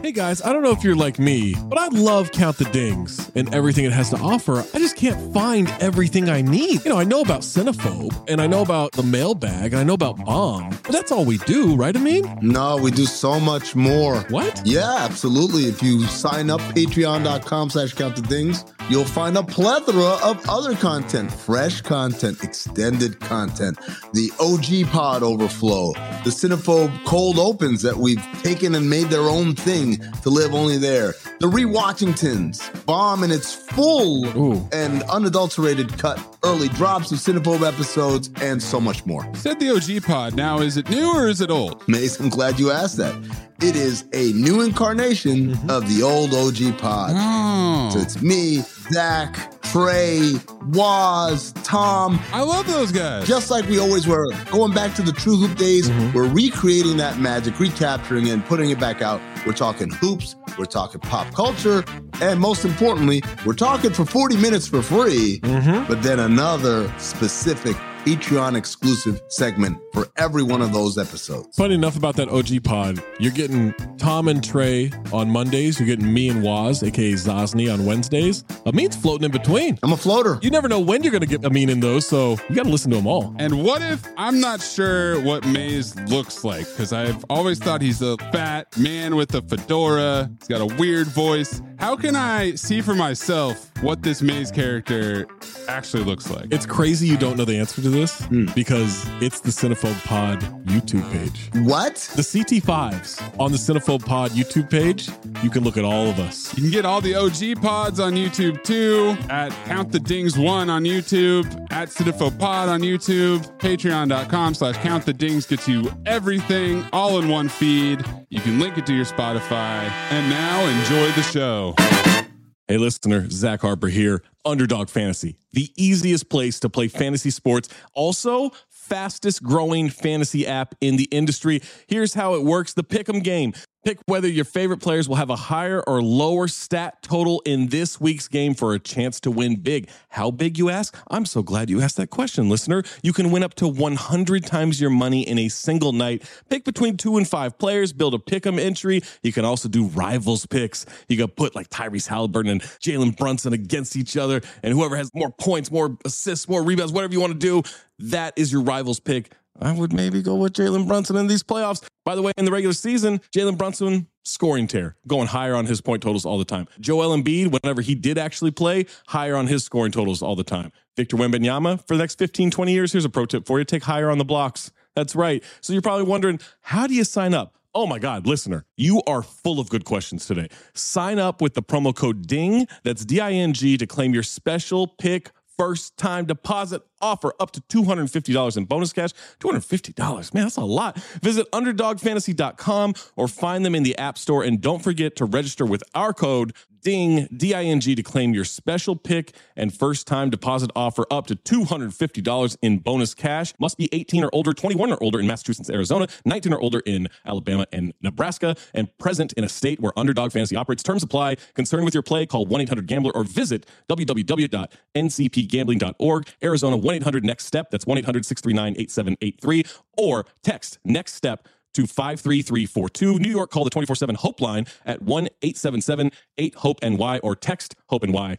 Hey guys, I don't know if you're like me, but I love Count the Dings and everything it has to offer. I just can't find everything I need. I know about Cinephobe, and I know about the mailbag, and I know about Bomb, but that's all we do, right, Amin? No, we do so much more. What? Yeah, absolutely. If you sign up, patreon.com/countthedings, you'll find a plethora of other content, fresh content, extended content, the OG pod overflow, the Cinephobe cold opens that we've taken and made their own thing to live only there, the Rewatchingtons, Bomb in its full and unadulterated cut, early drops of Cinephobe episodes, and so much more. Said the OG pod. Now, is it new or is it old? Mace, I'm glad you asked that. It is a new incarnation of the old OG pod. Oh. So it's me, Zach, Trey, Waz, Tom. I love those guys. Just like we always were. Going back to the True Hoop days, we're recreating that magic, recapturing it, and putting it back out. We're talking hoops, we're talking pop culture, and most importantly, we're talking for 40 minutes for free, but then another specific Patreon exclusive segment for every one of those episodes. Funny enough about that OG pod, you're getting Tom and Trey on Mondays. You're getting me and Waz, aka Zosny, on Wednesdays. Amin's floating in between. I'm a floater. You never know when you're going to get Amin in those, so you got to listen to them all. And what if I'm not sure what Maze looks like? Because I've always thought he's a fat man with a fedora. He's got a weird voice. How can I see for myself what this Maze character actually looks like? It's crazy you don't know the answer to this because it's the Cinephobe Pod YouTube page. What? The CT5s on the Cinephobe Pod YouTube page, you can look at all of us. You can get all the OG pods on YouTube too, at Count the Dings 1 on YouTube, at Cinephobe Pod on YouTube, patreon.com/Count the Dings gets you everything all in one feed. You can link it to your Spotify. And now enjoy the show. Hey listener, Zach Harper here, Underdog Fantasy, the easiest place to play fantasy sports. Also, fastest growing fantasy app in the industry. Here's how it works. The Pick'em game. Pick whether your favorite players will have a higher or lower stat total in this week's game for a chance to win big. How big, you ask? I'm so glad you asked that question, listener. You can win up to 100 times your money in a single night. Pick between 2 and 5 players, build a pick'em entry. You can also do rivals picks. You can put like Tyrese Halliburton and Jalen Brunson against each other, and whoever has more points, more assists, more rebounds, whatever you want to do, that is your rivals pick. I would maybe go with Jalen Brunson in these playoffs. By the way, in the regular season, Jalen Brunson, scoring tear, going higher on his point totals all the time. Joel Embiid, whenever he did actually play, higher on his scoring totals all the time. Victor Wembanyama, for the next 15, 20 years, here's a pro tip for you. Take higher on the blocks. That's right. So you're probably wondering, how do you sign up? Oh my God, listener, you are full of good questions today. Sign up with the promo code DING, that's D-I-N-G, to claim your special pick first time deposit offer up to $250 in bonus cash. $250, man, that's a lot. Visit underdogfantasy.com or find them in the App Store. And don't forget to register with our code DING, D-I-N-G, to claim your special pick and first time deposit offer up to $250 in bonus cash. Must be 18 or older, 21 or older in Massachusetts, Arizona, 19 or older in Alabama and Nebraska, and present in a state where Underdog Fantasy operates. Terms apply. Concerned with your play, call 1-800-GAMBLER or visit www.ncpgambling.org. Arizona, 1-800-NEXT-STEP. That's 1-800-639-8783. Or text NEXT STEP to 53342. New York, call the 24/7 Hope line at 1-877-8-HOPE-NY or text HOPE-NY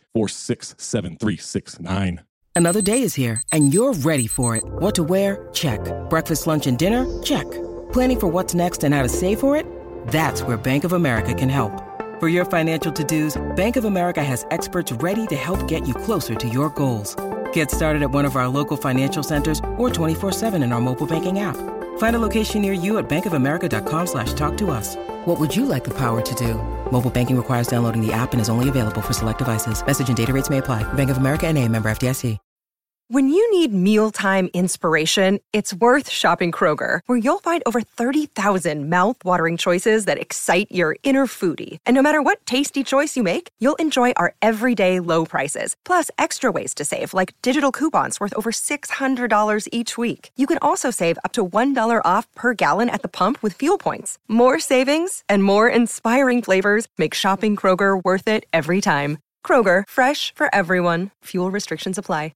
467-369. Another day is here and you're ready for it. What to wear? Check. Breakfast, lunch, and dinner? Check. Planning for what's next and how to save for it? That's where Bank of America can help. For your financial to-dos, Bank of America has experts ready to help get you closer to your goals. Get started at one of our local financial centers or 24/7 in our mobile banking app. Find a location near you at bankofamerica.com/talktous. What would you like the power to do? Mobile banking requires downloading the app and is only available for select devices. Message and data rates may apply. Bank of America N.A., member FDIC. When you need mealtime inspiration, it's worth shopping Kroger, where you'll find over 30,000 mouth-watering choices that excite your inner foodie. And no matter what tasty choice you make, you'll enjoy our everyday low prices, plus extra ways to save, like digital coupons worth over $600 each week. You can also save up to $1 off per gallon at the pump with fuel points. More savings and more inspiring flavors make shopping Kroger worth it every time. Kroger, fresh for everyone. Fuel restrictions apply.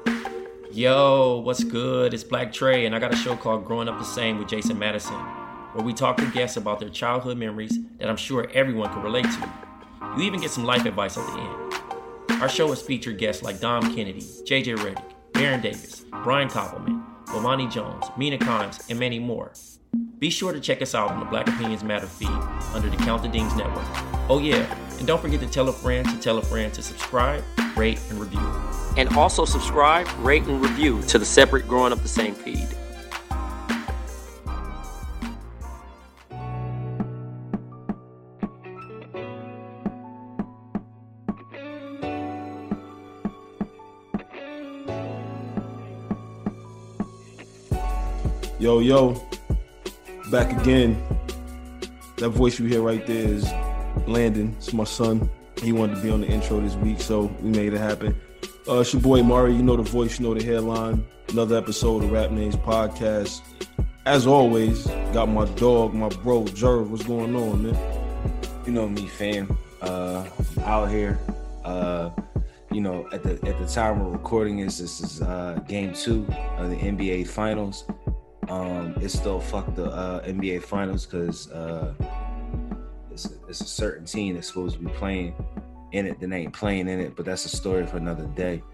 Yo, what's good? It's Black Trey, and I got a show called Growing Up the Same with Jason Madison. where we talk to guests about their childhood memories that I'm sure everyone can relate to. You even get some life advice at the end. Our show has featured guests like Dom Kennedy, JJ Redick, Baron Davis, Brian Koppelman, Bomani Jones, Mina Kimes, and many more. Be sure to check us out on the Black Opinions Matter feed under the Count the Dings Network. Oh yeah, and don't forget to tell a friend to subscribe, rate, and review. And also subscribe, rate, and review to the separate Growing Up the Same feed. Yo, back again. That voice you hear right there is Landon. It's my son. He wanted to be on the intro this week, so we made it happen. It's your boy Mari. You know the voice, you know the headline. Another episode of Rap Names Podcast. As always, got my dog, my bro, Jerv. What's going on, man? You know me, fam. Out here. You know, at the time we're recording this is game 2 of the NBA Finals. It's still fuck the NBA Finals because it's a certain team that's supposed to be playing in it that ain't playing in it, but that's a story for another day.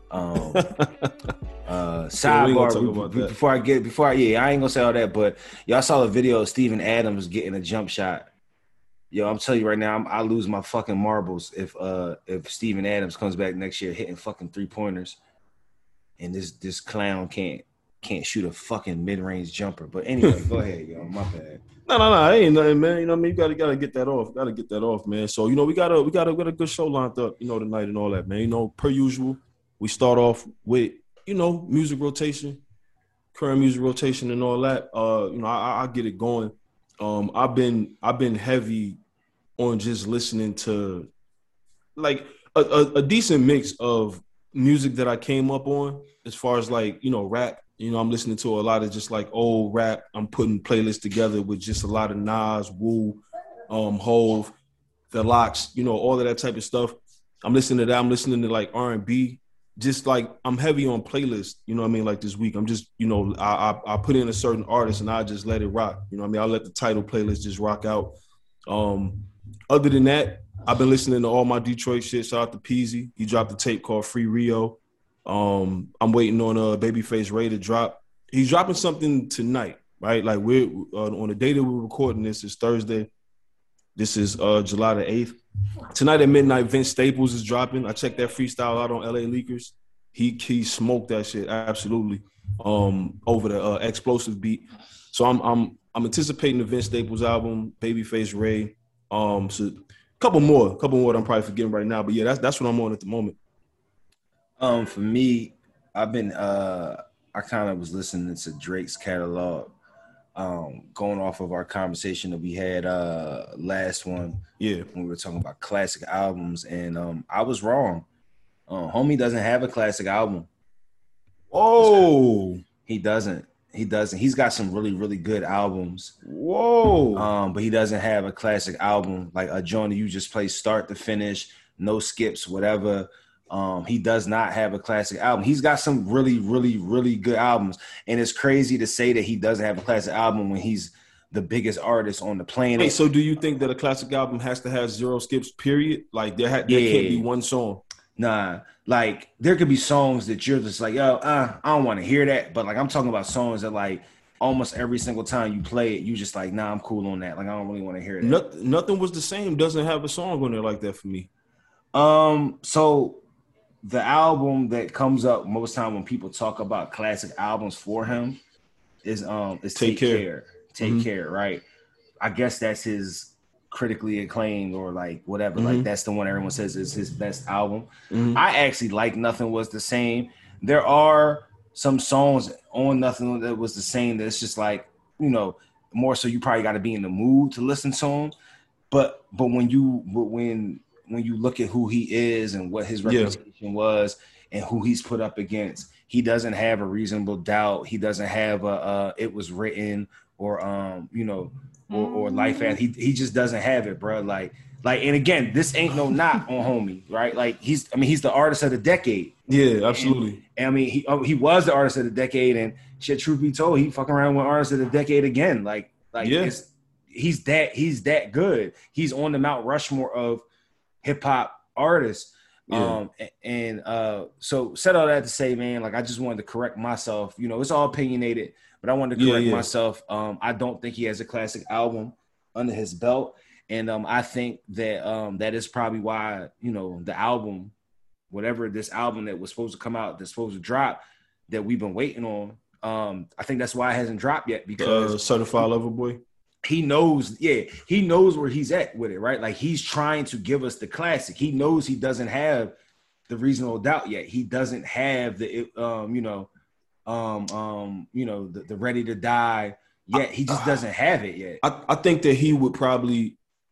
Sidebar before I ain't gonna say all that, but y'all saw the video of Steven Adams getting a jump shot. Yo, I'm telling you right now, I lose my fucking marbles if Steven Adams comes back next year hitting fucking 3-pointers, and this clown can't shoot a fucking mid-range jumper. But anyway, go ahead, yo. My bad. No, ain't nothing, man. You know what I mean? You gotta get that off. Gotta get that off, man. So, you know, we got a good show lined up, you know, tonight and all that, man. You know, per usual, we start off with, you know, music rotation, current music rotation and all that. You know, I get it going. I've been heavy on just listening to like a decent mix of music that I came up on as far as like, you know, rap. You know, I'm listening to a lot of just like old rap. I'm putting playlists together with just a lot of Nas, Wu, Hove, The Lox, you know, all of that type of stuff. I'm listening to that. I'm listening to like R&B. Just like I'm heavy on playlists, you know what I mean? Like this week, I'm just, you know, I put in a certain artist and I just let it rock. You know what I mean? I'll let the title playlist just rock out. Other than that, I've been listening to all my Detroit shit. Shout out to Peasy. He dropped a tape called Free Rio. I'm waiting on Babyface Ray to drop. He's dropping something tonight, right? Like we're on the day that we're recording this is Thursday. This is July the 8th. Tonight at midnight, Vince Staples is dropping. I checked that freestyle out on LA Leakers. He smoked that shit absolutely over the explosive beat. So I'm anticipating the Vince Staples album, Babyface Ray. So a couple more that I'm probably forgetting right now. But yeah, that's what I'm on at the moment. For me, I've been I kind of was listening to Drake's catalog, going off of our conversation that we had last one. Yeah, when we were talking about classic albums, and I was wrong. Homie doesn't have a classic album. Oh, he doesn't. He's got some really, really good albums. Whoa. But he doesn't have a classic album like a joint that you just play start to finish, no skips, whatever. He does not have a classic album. He's got some really, really, really good albums. And it's crazy to say that he doesn't have a classic album when he's the biggest artist on the planet. Hey, so do you think that a classic album has to have 0 skips, period? Like there can't be one song? Nah, like there could be songs that you're just like, yo, I don't want to hear that. But like I'm talking about songs that like almost every single time you play it, you just like, nah, I'm cool on that. Like I don't really want to hear that. Nothing Was the Same doesn't have a song on there like that for me. So the album that comes up most time when people talk about classic albums for him is Take Care. Take Care, right? I guess that's his critically acclaimed or like whatever. Like that's the one everyone says is his best album. I actually like Nothing Was the Same. There are some songs on Nothing That Was the Same that's just like, you know, more so you probably got to be in the mood to listen to them. But when you look at who he is and what his reputation was and who he's put up against, he doesn't have a Reasonable Doubt. He doesn't have a It Was Written or you know, or Life At. He just doesn't have it, bro. Like, and again, this ain't no knock on homie, right? Like he's the artist of the decade. Yeah, absolutely. And I mean, he was the artist of the decade, and shit, truth be told, he fucking around with artist of the decade again. Like Like he's that good. He's on the Mount Rushmore of hip hop artists. Yeah. So said all that to say, man, like I just wanted to correct myself. You know, it's all opinionated, but I wanted to correct myself. I don't think he has a classic album under his belt. And I think that that is probably why, you know, the album, whatever this album that was supposed to come out, that's supposed to drop, that we've been waiting on. I think that's why it hasn't dropped yet, because Certified Lover Boy. He knows where he's at with it, right? Like he's trying to give us the classic. He knows he doesn't have the Reasonable Doubt yet. He doesn't have the the Ready to Die yet. He just doesn't have it yet. I think that he would probably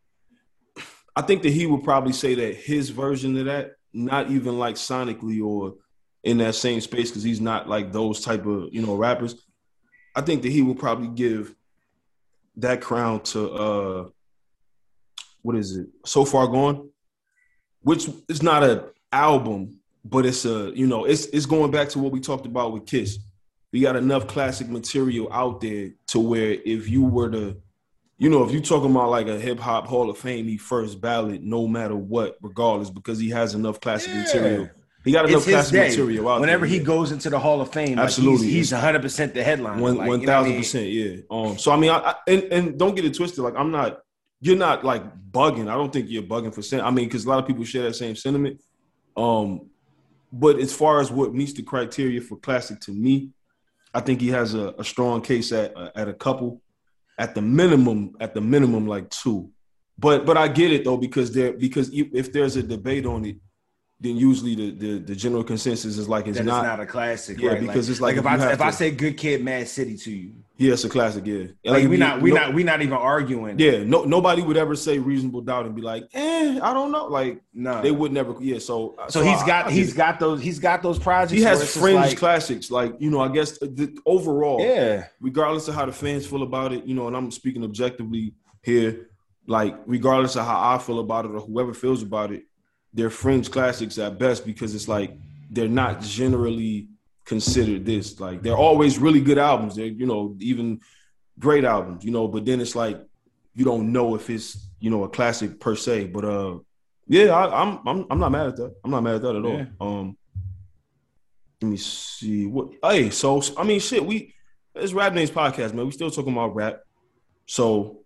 say that his version of that, not even like sonically or in that same space, because he's not like those type of, you know, rappers. I think that he will probably give that crown to what is it? So Far Gone, which is not an album, but it's it's going back to what we talked about with Kiss. We got enough classic material out there to where if you were to, you know, if you're talking about like a hip hop Hall of Fame, he first ballot no matter what, regardless, because he has enough classic material. He got enough classic material out whenever there. He goes into the Hall of Fame, absolutely, like he's 100% the headline. 1,000%, yeah. So I mean, and don't get it twisted. Like you're not like bugging. I don't think you're bugging for saying. I mean, because a lot of people share that same sentiment. But as far as what meets the criteria for classic to me, I think he has a strong case at a couple, at the minimum, like 2. But I get it though, because if there's a debate on it, then usually the general consensus is like it's not a classic. Yeah, right? because it's like if I say Good Kid, Mad City to you, yeah, it's a classic. Yeah, like we not even arguing. Yeah, nobody would ever say Reasonable Doubt and be like, I don't know. Like, no, they would never. Yeah, so he's got those projects. He has fringe classics, like, you know. I guess overall, yeah, regardless of how the fans feel about it, you know, and I'm speaking objectively here, like regardless of how I feel about it or whoever feels about it, they're fringe classics at best, because it's like they're not generally considered this. Like they're always really good albums. They're, you know, even great albums, you know, but then it's like you don't know if it's, you know, a classic per se. But yeah, I'm not mad at that. I'm not mad at that at all. Let me see what. Hey, so I mean, shit. It's Rap Names Podcast, man. We still talking about rap. So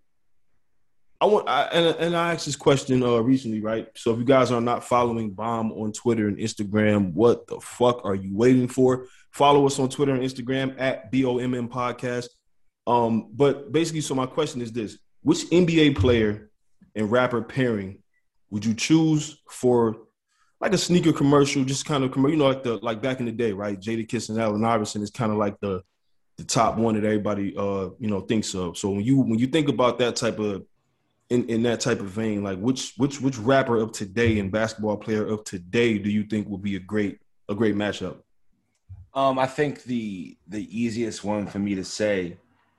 I asked this question recently, right? So if you guys are not following Bomb on Twitter and Instagram, what the fuck are you waiting for? Follow us on Twitter and Instagram at BOMM Podcast. But basically, so my question is this: which NBA player and rapper pairing would you choose for like a sneaker commercial? Just kind of, you know, like back in the day, right? Jadakiss and Allen Iverson is kind of like the top one that everybody you know, thinks of. So when you think about that type of in that type of vein, like which rapper of today and basketball player of today do you think would be a great matchup? I think the easiest one for me to say,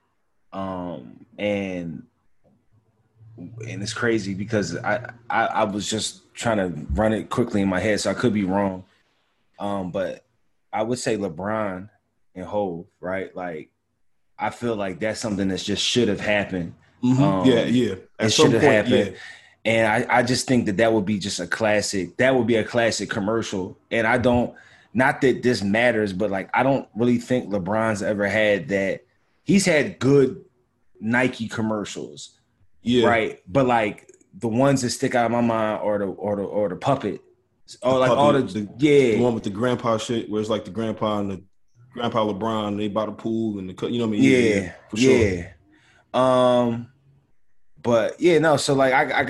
and it's crazy because I was just trying to run it quickly in my head, so I could be wrong. But I would say LeBron and Hov, right? Like I feel like that's something that just should have happened. Mm-hmm. Yeah. It should have happened. Yeah. And I just think that would be just a classic. That would be a classic commercial. And I don't, not that this matters, but like I don't really think LeBron's ever had that. He's had good Nike commercials, yeah, right. But like the ones that stick out of my mind or the puppet, or like all the one with the grandpa shit, where it's like the grandpa and the grandpa LeBron, they by the pool and the, you know what I mean? Yeah, for sure. Yeah. But yeah, no. So like, I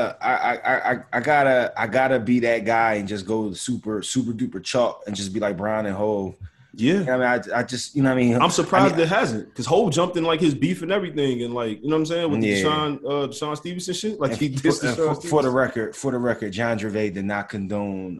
gotta be that guy and just go super duper chalk and just be like Brian and Hov. Yeah, you know what I mean, I just, you know what I mean. I'm surprised it hasn't, because Hov jumped in like his beef and everything, and like, you know what I'm saying, with the Deshaun Stevenson shit. Like he dissed for the record, John Gervais did not condone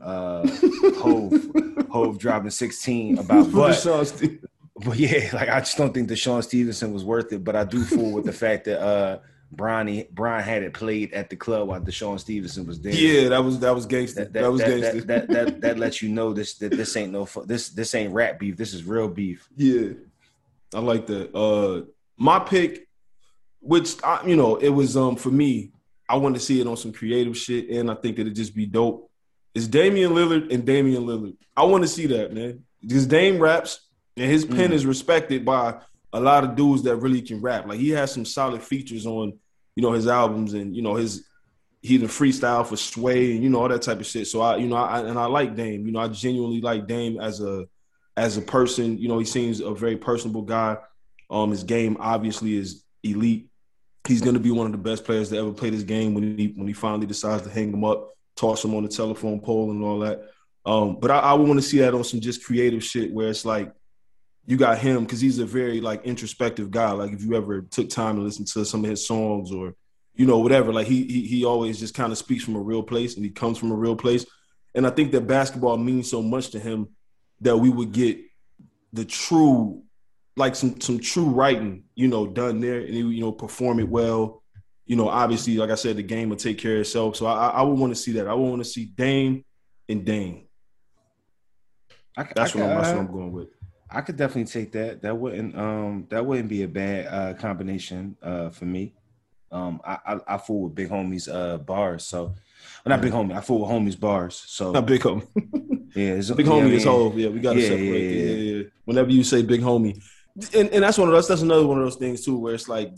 Hov dropping 16 about but yeah, like I just don't think Deshaun Stevenson was worth it. But I do fool with the fact that Brian had it played at the club while Deshaun Stevenson was there. Yeah, that was gangster. That was gangster. That lets you know this ain't this ain't rap beef. This is real beef. Yeah, I like that. My pick, which it was for me. I want to see it on some creative shit, and I think it'd just be dope. It's Damian Lillard and Damian Lillard. I want to see that, man. Because Dame raps, and his pen is respected by a lot of dudes that really can rap. Like, he has some solid features on, his albums, and he the freestyle for Sway and all that type of shit. So I like Dame. I genuinely like Dame as a person. He seems a very personable guy. His game obviously is elite. He's going to be one of the best players to ever play this game when he finally decides to hang him up, toss him on the telephone pole and all that. But I would want to see that on some just creative shit where it's like you got him, because he's a very like introspective guy. Like, if you ever took time to listen to some of his songs or whatever, like he always just kind of speaks from a real place, and he comes from a real place. And I think that basketball means so much to him that we would get the true, like some true writing, done there, and he, perform it well. Obviously, like I said, the game will take care of itself. So I would want to see that. I would want to see Dame and Dame. That's what I'm going with. I could definitely take that. That wouldn't be a bad combination for me. I fool with Big Homie's bars. So, well, not Big Homie. I fool with Homie's bars. So not Big Homie. Yeah, Big Homie is whole. Yeah, we got to separate. Yeah. Whenever you say Big Homie, and that's that's another one of those things too, where it's like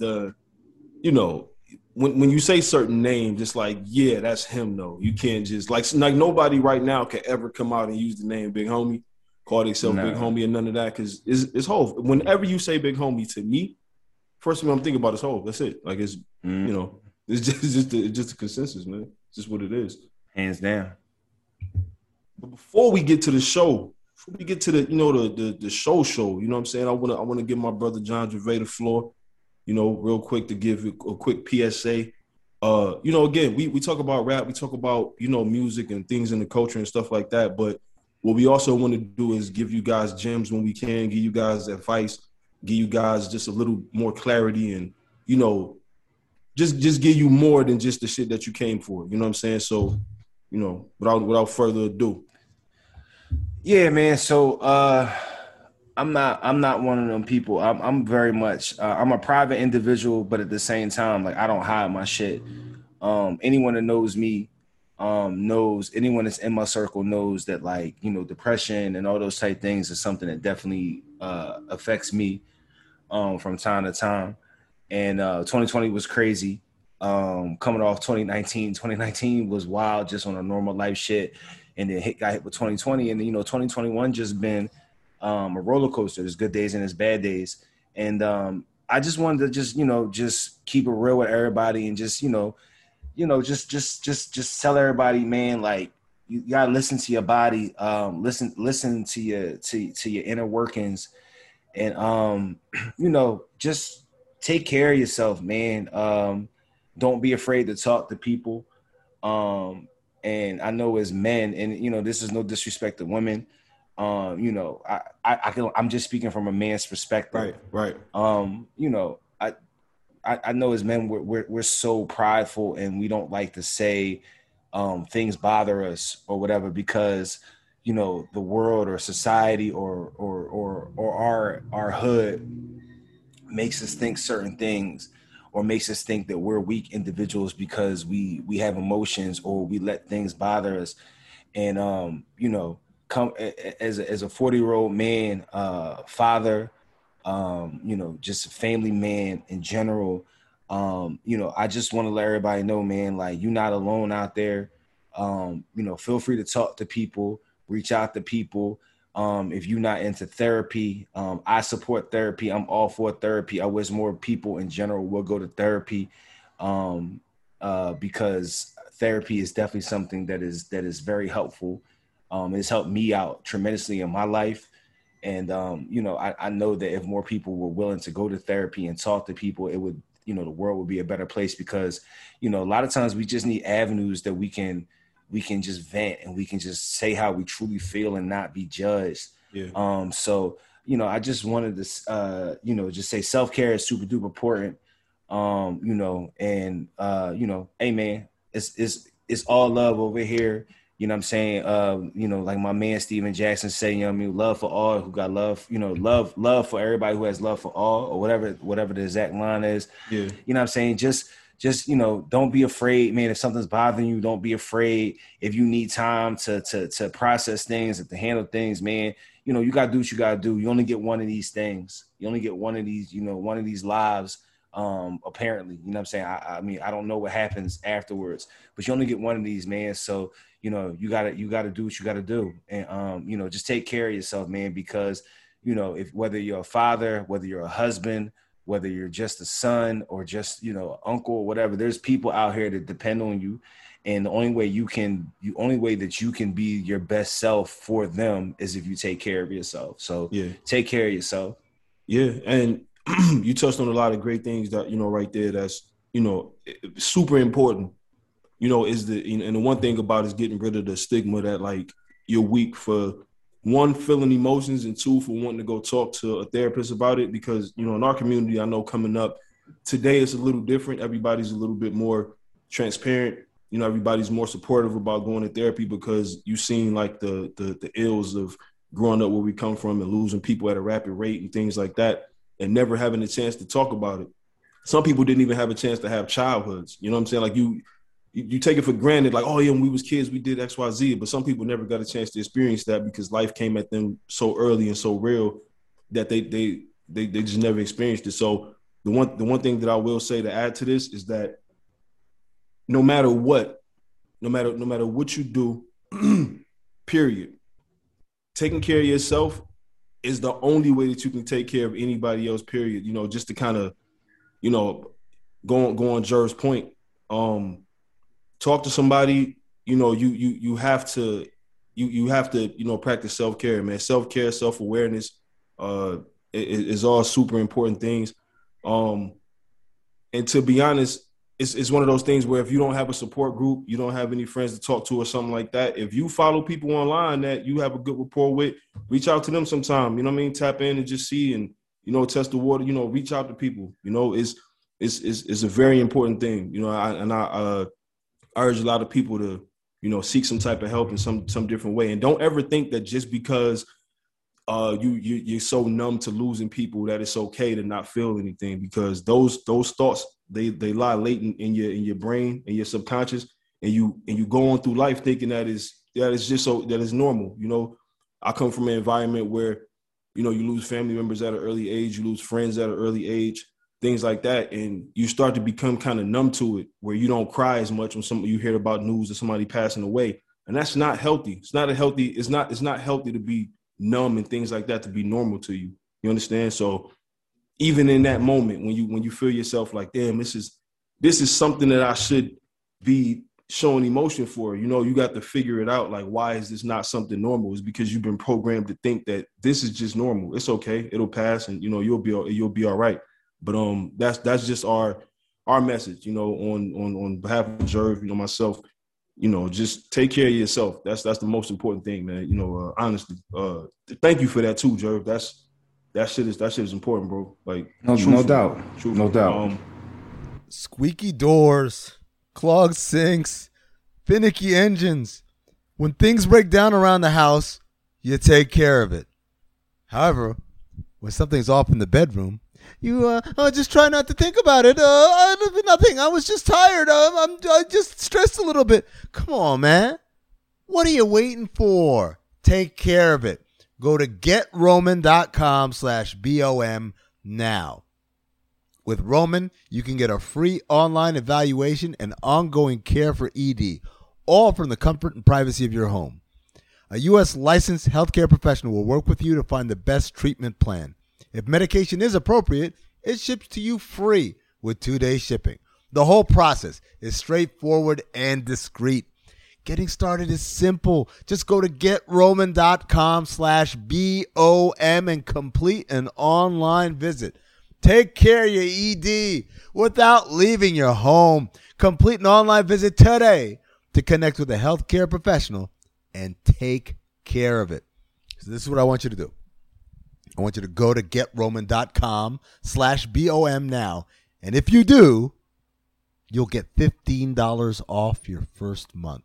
when you say certain names, it's like, yeah, that's him though. You can't just like nobody right now can ever come out and use the name Big Homie, call themselves Big Homie, and none of that, because it's Hov. Whenever you say Big Homie to me, first thing I'm thinking about is Hov. That's it. Like, it's it's just a consensus, man. It's just what it is, hands down. But before we get to the show, before we get to the show, you know what I'm saying? I want to give my brother John Gervais the floor, real quick, to give a quick PSA. Again, we talk about rap, we talk about, music and things in the culture and stuff like that. But what we also want to do is give you guys gems when we can, give you guys advice, give you guys just a little more clarity, and, just give you more than just the shit that you came for. You know what I'm saying? So, without further ado. Yeah, man. So I'm not one of them people. I'm very much I'm a private individual, but at the same time, like, I don't hide my shit. Anyone that knows me knows, anyone that's in my circle knows that, like, depression and all those type things is something that definitely affects me from time to time. And 2020 was crazy. Coming off 2019 was wild, just on a normal life shit. And then got hit with 2020, and 2021 just been a roller coaster. There's good days and there's bad days. And I just wanted to just keep it real with everybody, and just tell everybody, man, like, you gotta listen to your body, listen to your inner workings, and just take care of yourself, man. Don't be afraid to talk to people. And I know as men, and this is no disrespect to women, I'm just speaking from a man's perspective. Right. I know as men we're so prideful, and we don't like to say things bother us or whatever, because the world or society or our hood makes us think certain things, or makes us think that we're weak individuals because we have emotions, or we let things bother us. And come as a 40-year-old man, father, just a family man in general. I just want to let everybody know, man, like, you're not alone out there. Feel free to talk to people, reach out to people. If you're not into therapy, I support therapy. I'm all for therapy. I wish more people in general will go to therapy, because therapy is definitely something that is very helpful. It's helped me out tremendously in my life. And, I know that if more people were willing to go to therapy and talk to people, it would, the world would be a better place, because, a lot of times we just need avenues that we can just vent, and we can just say how we truly feel and not be judged. Yeah. So, I just wanted to, just say self-care is super duper important. Hey man, it's all love over here. You know what I'm saying? You know, like my man Steven Jackson say, you know what I mean, love for all who got love, you know, love for everybody who has love for all, or whatever the exact line is. Yeah. You know what I'm saying? Just, you know, don't be afraid, man. If something's bothering you, don't be afraid. If you need time to process things and to handle things, man, you know, you got to do what you got to do. You only get one of these things. You only get one of these, you know, one of these lives. Apparently, you know what I'm saying? I mean, I don't know what happens afterwards, but you only get one of these, man. So, you know, you gotta do what you gotta do. And, you know, just take care of yourself, man, because, you know, whether you're a father, whether you're a husband, whether you're just a son or just, you know, uncle or whatever, there's people out here that depend on you. And the only way that you can be your best self for them is if you take care of yourself. So take care of yourself. Yeah. And you touched on a lot of great things that, you know, right there. That's, you know, super important, you know, and the one thing about it is getting rid of the stigma that like you're weak for, one, feeling emotions, and two, for wanting to go talk to a therapist about it. Because, you know, in our community, I know coming up today, it's a little different. Everybody's a little bit more transparent. You know, everybody's more supportive about going to therapy because you've seen like the ills of growing up where we come from and losing people at a rapid rate and things like that, and never having a chance to talk about it. Some people didn't even have a chance to have childhoods. You know what I'm saying? Like you take it for granted, like, oh yeah, when we was kids, we did X, Y, Z, but some people never got a chance to experience that because life came at them so early and so real that they just never experienced it. So the one thing that I will say to add to this is that no matter what you do, period, taking care of yourself is the only way that you can take care of anybody else, period. You know, just to kind of, you know, go on Jerv's point, talk to somebody, you know, you have to, you know, practice self-care, man. Self-care, self-awareness is all super important things. And to be honest, it's one of those things where if you don't have a support group, you don't have any friends to talk to or something like that, if you follow people online that you have a good rapport with, reach out to them sometime, you know what I mean? Tap in and just see and, you know, test the water, you know, reach out to people, you know, it's a very important thing, you know, I urge a lot of people to, you know, seek some type of help in some different way. And don't ever think that just because you're so numb to losing people that it's okay to not feel anything, because those thoughts, they lie latent in your brain and your subconscious, and you go on through life thinking that is just so that is normal. You know, I come from an environment where, you know, you lose family members at an early age, you lose friends at an early age, things like that, and you start to become kind of numb to it, where you don't cry as much when you hear about news of somebody passing away, and that's not healthy. It's not healthy to be numb and things like that, to be normal to you. You understand? So even in that moment when you feel yourself like, damn, this is something that I should be showing emotion for, you know, you got to figure it out. Like, why is this not something normal? It's because you've been programmed to think that this is just normal. It's okay. It'll pass, and, you know, you'll be all right. But that's just our message, you know, on behalf of Jerv, you know, myself, you know, just take care of yourself. That's the most important thing, man. You know, honestly, thank you for that too, Jerv. That shit is important, bro. Like, no doubt. Squeaky doors, clogged sinks, finicky engines. When things break down around the house, you take care of it. However, when something's off in the bedroom, you just try not to think about it. Nothing. I was just tired. I just stressed a little bit. Come on, man. What are you waiting for? Take care of it. Go to GetRoman.com/BOM now. With Roman, you can get a free online evaluation and ongoing care for ED, all from the comfort and privacy of your home. A U.S. licensed healthcare professional will work with you to find the best treatment plan. If medication is appropriate, it ships to you free with 2-day shipping. The whole process is straightforward and discreet. Getting started is simple. Just go to GetRoman.com/BOM and complete an online visit. Take care of your ED without leaving your home. Complete an online visit today to connect with a healthcare professional and take care of it. So this is what I want you to do. I want you to go to GetRoman.com/BOM now. And if you do, you'll get $15 off your first month.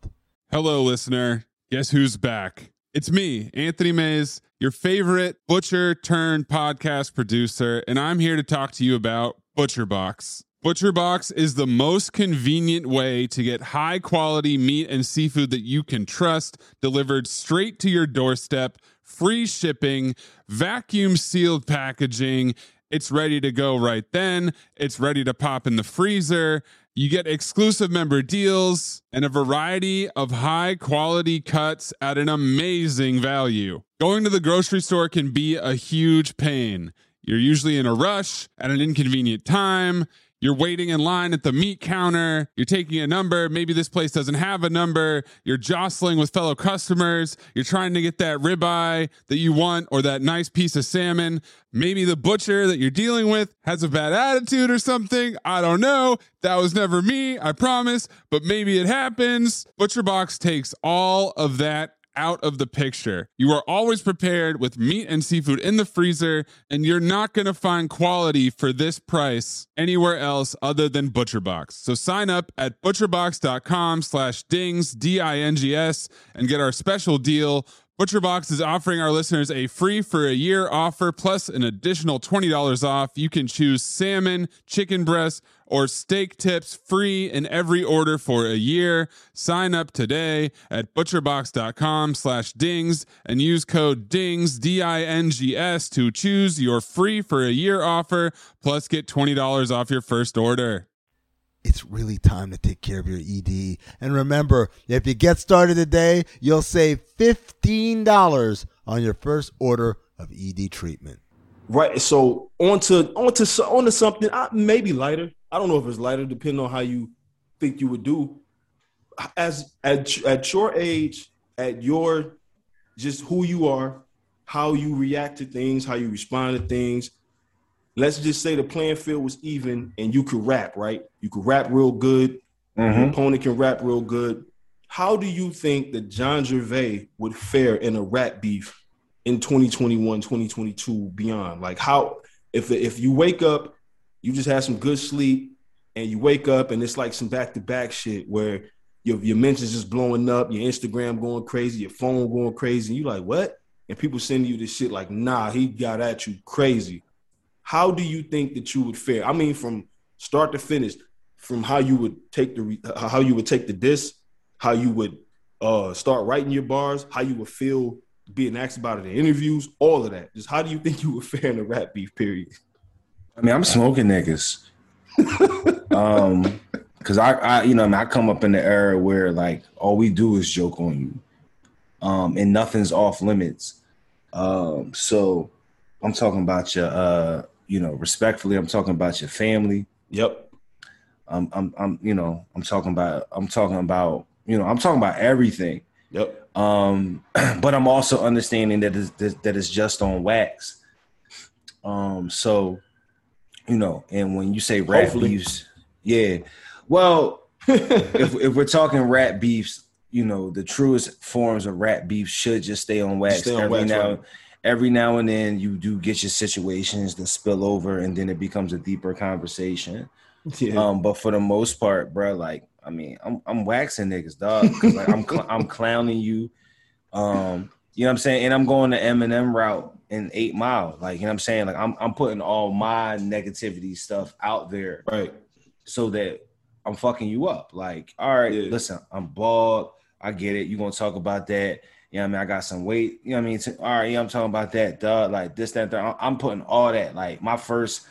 Hello, listener. Guess who's back? It's me, Anthony Mays, your favorite butcher turned podcast producer, and I'm here to talk to you about ButcherBox. ButcherBox is the most convenient way to get high quality meat and seafood that you can trust delivered straight to your doorstep, free shipping, vacuum sealed packaging. It's ready to go right then. It's ready to pop in the freezer. You get exclusive member deals and a variety of high quality cuts at an amazing value. Going to the grocery store can be a huge pain. You're usually in a rush at an inconvenient time. You're waiting in line at the meat counter. You're taking a number. Maybe this place doesn't have a number. You're jostling with fellow customers. You're trying to get that ribeye that you want or that nice piece of salmon. Maybe the butcher that you're dealing with has a bad attitude or something. I don't know. That was never me, I promise. But maybe it happens. ButcherBox takes all of that out of the picture. You are always prepared with meat and seafood in the freezer, and you're not going to find quality for this price anywhere else other than ButcherBox. So sign up at butcherbox.com/dings, D-I-N-G-S, and get our special deal. ButcherBox is offering our listeners a free for a year offer plus an additional $20 off. You can choose salmon, chicken breast, or steak tips free in every order for a year. Sign up today at butcherbox.com/dings and use code DINGS, D-I-N-G-S, to choose your free for a year offer plus get $20 off your first order. It's really time to take care of your ED. And remember, if you get started today, you'll save $15 on your first order of ED treatment. Right. So on to something maybe lighter. I don't know if it's lighter, depending on how you think you would do. As at your age, at your just who you are, how you react to things, how you respond to things. Let's just say the playing field was even and you could rap, right? You could rap real good. Mm-hmm. Your opponent can rap real good. How do you think that John Gervais would fare in a rap beef in 2021, 2022, beyond? Like, how, if you wake up, you just had some good sleep, and you wake up and it's like some back-to-back shit where your mentions just blowing up, your Instagram going crazy, your phone going crazy, and you like, what? And people sending you this shit like, nah, he got at you crazy. How do you think that you would fare? I mean, from start to finish, from how you would take the diss, how you would start writing your bars, how you would feel being asked about it in interviews, all of that. Just how do you think you would fare in a rap beef period? I mean, I'm smoking niggas. Cause I come up in the era where like all we do is joke on you. And nothing's off limits. So I'm talking about your respectfully, I'm talking about your family. Yep. I'm talking about everything. Yep. But I'm also understanding that it's just on wax. So, and when you say rap beefs, yeah. Well, if we're talking rap beefs, the truest forms of rap beef should just stay on wax. Every now and then you do get your situations that spill over and then it becomes a deeper conversation. Yeah. But for the most part, bro, like, I mean, I'm waxing niggas, dog. Cause like I'm clowning you. You know what I'm saying? And I'm going the Eminem route in 8 Mile. Like, you know what I'm saying? Like I'm putting all my negativity stuff out there. Right. So that I'm fucking you up. Like, all right, listen, I'm bald. I get it. You're gonna talk about that. You know what I mean? I got some weight. You know what I mean? All right, I'm talking about that, dog. Like this, that, that. I'm putting all that. Like my first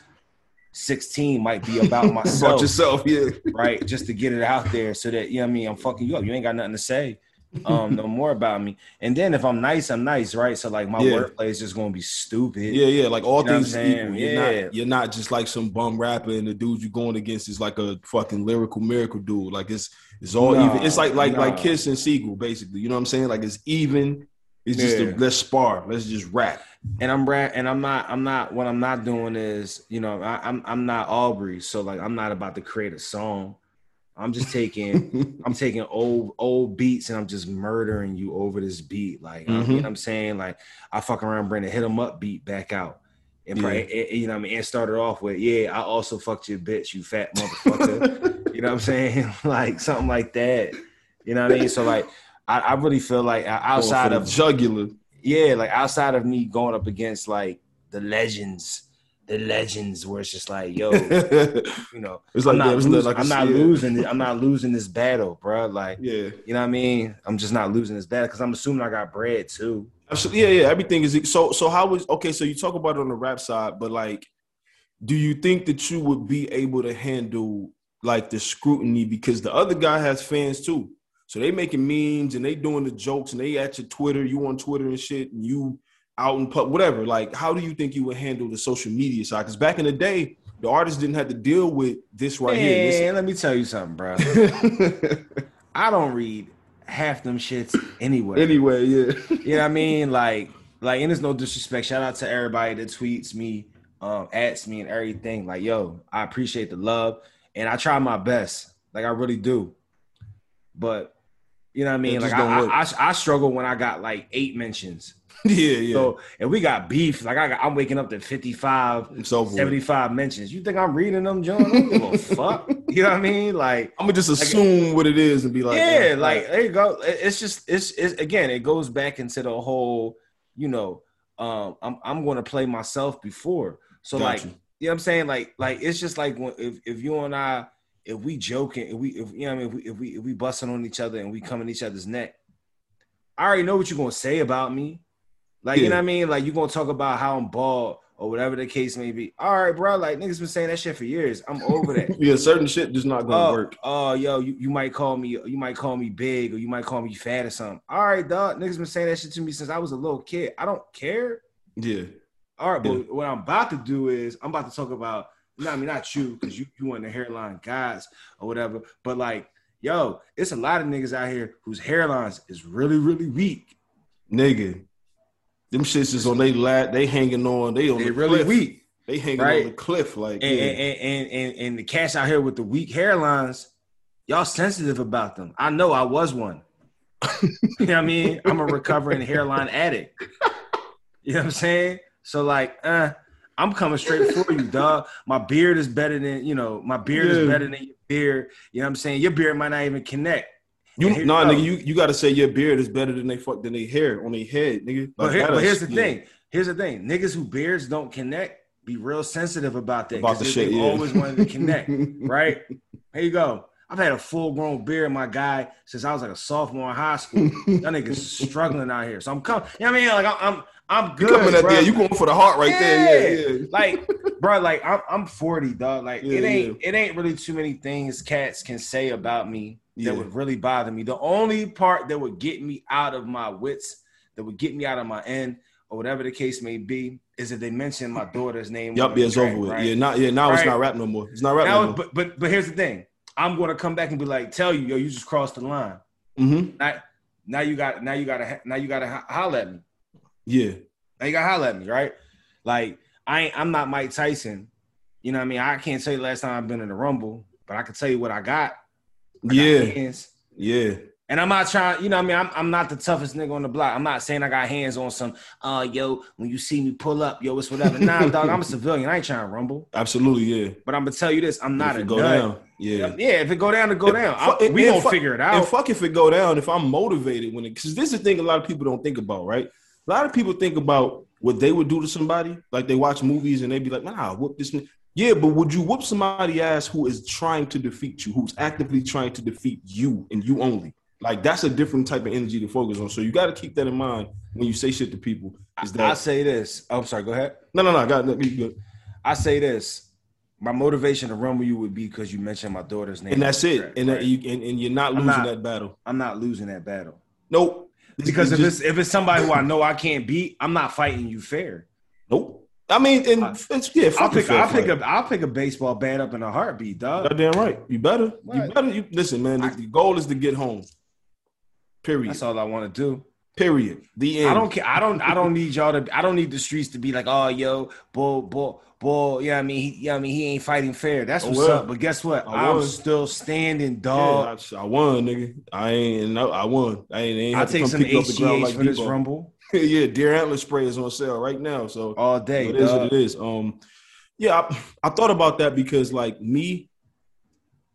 16 might be about myself. About yourself, yeah. Right? Just to get it out there so that, you know what I mean, I'm fucking you up. You ain't got nothing to say no more about me. And then if I'm nice, right? So like my wordplay is just gonna be stupid. Yeah. Like all things equal. You're not just like some bum rapper and the dude you're going against is like a fucking lyrical miracle dude. Like it's all even. It's like Kiss and Siegel, basically. You know what I'm saying? Like it's even. It's just let's spar. Let's just rap. And I'm not. What I'm not doing is, I'm not Aubrey. So like I'm not about to create a song. I'm just taking old beats and I'm just murdering you over this beat. Like, you know what I'm saying? Like I fuck around, bring a Hit 'em Up beat back out. And you know what I mean? And started off with, I also fucked your bitch, you fat motherfucker. You know what I'm saying? Like something like that. You know what I mean? So like I really feel like outside of jugular, like outside of me going up against like the legends, where it's just like, yo, you know, it's like I'm not losing this battle, bro. Like, yeah, you know what I mean? I'm just not losing this battle because I'm assuming I got bread too. Absolutely, yeah. Everything is so. How was okay? So you talk about it on the rap side, but like, do you think that you would be able to handle like the scrutiny because the other guy has fans too? So they making memes and they doing the jokes and they at your Twitter, you on Twitter and shit, and you out in public, whatever. Like, how do you think you would handle the social media side? Because back in the day, the artists didn't have to deal with this right here. Let me tell you something, bro. I don't read half them shits anyway. Anyway, yeah. You know what I mean? Like, and there's no disrespect. Shout out to everybody that tweets me, adds me and everything. Like, yo, I appreciate the love and I try my best. Like, I really do. But you know what I mean? Like, I struggle when I got like 8 mentions. Yeah. So, and we got beef. Like, I'm waking up to 55, 75 mentions. You think I'm reading them, John? I don't give a fuck. You know what I mean? Like, I'm gonna just assume what it is and be like, yeah, like, there you go. It's just, it's again, it goes back into the whole, you know, I'm going to play myself before. So, like, you know what I'm saying? Like, it's just like when, if you and I, if we joking, if you know what I mean, if we busting on each other and we come in each other's neck, I already know what you're gonna say about me. Like, you know what I mean? Like, you're going to talk about how I'm bald or whatever the case may be. All right, bro. Like, niggas been saying that shit for years. I'm over that. Yeah, certain shit just not going to work. Oh, yo, you might call me big or you might call me fat or something. All right, dog. Niggas been saying that shit to me since I was a little kid. I don't care. Yeah. All right, but what I'm about to do is I'm about to talk about, not you, because you want the hairline guys or whatever. But, like, yo, it's a lot of niggas out here whose hairlines is really, really weak. Nigga. Them shits is on they lap, they hanging on, they on the really cliff. Weak. They hanging on the cliff, like and the cats out here with the weak hairlines, y'all sensitive about them. I know I was one. You know what I mean? I'm a recovering hairline addict. You know what I'm saying? So like, I'm coming straight for you, dog. My beard is better than, is better than your beard. You know what I'm saying? Your beard might not even connect. Nigga, you got to say your beard is better than their hair on their head, nigga. Like, but here's the thing. Here's the thing. Niggas who beards don't connect, be real sensitive about that. About the shit, they always wanted to connect, right? Here you go. I've had a full-grown beard, my guy, since I was like a sophomore in high school. That nigga's struggling out here. So I'm coming. You know what I mean? Like, I'm good, coming at there. You going for the heart right there. Yeah. Like, bro, like I'm 40, dog. Like, it ain't really too many things cats can say about me that would really bother me. The only part that would get me out of my wits, that would get me out of my end, or whatever the case may be, is if they mention my daughter's name. It's over with. Right? Now right? It's not rap no more. It's not rap no more. But here's the thing. I'm gonna come back and be like, tell you, yo, you just crossed the line. Mm-hmm. Now you gotta holler at me. Yeah. Now you gotta holler at me, right? Like, I'm not Mike Tyson. You know what I mean? I can't tell you last time I've been in the Rumble, but I can tell you what I got. Yeah. And I'm not trying, you know what I mean? I'm not the toughest nigga on the block. I'm not saying I got hands on some, yo, when you see me pull up, yo, it's whatever. Nah, dog, I'm a civilian. I ain't trying to rumble. Absolutely, yeah. But I'm going to tell you this. I'm not a go nut. down. Yeah. Yeah, if it go down, it go down. We going to figure it out. And fuck if it go down, if I'm motivated because this is the thing a lot of people don't think about, right? A lot of people think about what they would do to somebody. Like, they watch movies and they be like, man, I'll whoop this nigga. Yeah, but would you whoop somebody's ass who is trying to defeat you, who's actively trying to defeat you and you only? Like, that's a different type of energy to focus on. So you got to keep that in mind when you say shit to people. I say this. Oh, I'm sorry. Go ahead. No. I got it. Good. I say this. My motivation to run with you would be because you mentioned my daughter's name. And that's it. Track, and, right? And you're not losing that battle. I'm not losing that battle. Nope. Because if it's somebody who I know I can't beat, I'm not fighting you fair. Nope. I mean, I'll pick a baseball bat up in a heartbeat, dog. Goddamn right. You better. Listen, man. The goal is to get home. Period. That's all I want to do. Period. The end. I don't care. I don't need y'all to. I don't need the streets to be like, oh, yo, bull. Yeah, I mean, he ain't fighting fair. That's what's up. But guess what? I'm still standing, dog. Yeah, I won, nigga. I won. I take some HGH like for this Rumble. Yeah, deer antler spray is on sale right now. So all day, it is what it is. I thought about that because, like, me,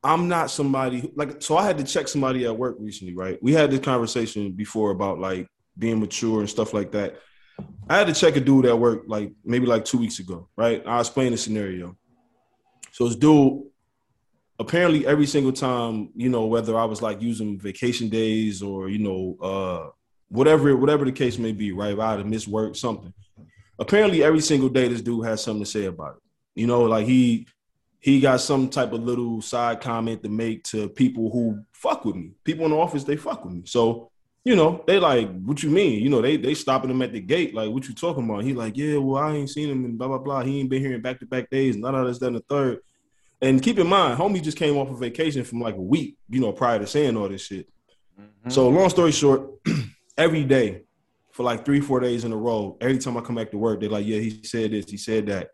I'm not somebody so I had to check somebody at work recently, right? We had this conversation before about like being mature and stuff like that. I had to check a dude at work maybe 2 weeks ago, right? I'll explain the scenario. So this dude, apparently every single time, whether I was like using vacation days or, whatever the case may be, right? If I had to miss work, something. Apparently every single day this dude has something to say about it. Like he got some type of little side comment to make to people who fuck with me. People in the office, they fuck with me. So, they like, what you mean? They stopping him at the gate. Like, what you talking about? He like, yeah, well, I ain't seen him and blah, blah, blah. He ain't been here in back-to-back days. None of this, that, and the third. And keep in mind, homie just came off of vacation from like a week, prior to saying all this shit. Mm-hmm. So long story short, every day for like 3-4 days in a row, every time I come back to work, they're like, yeah, he said this, he said that.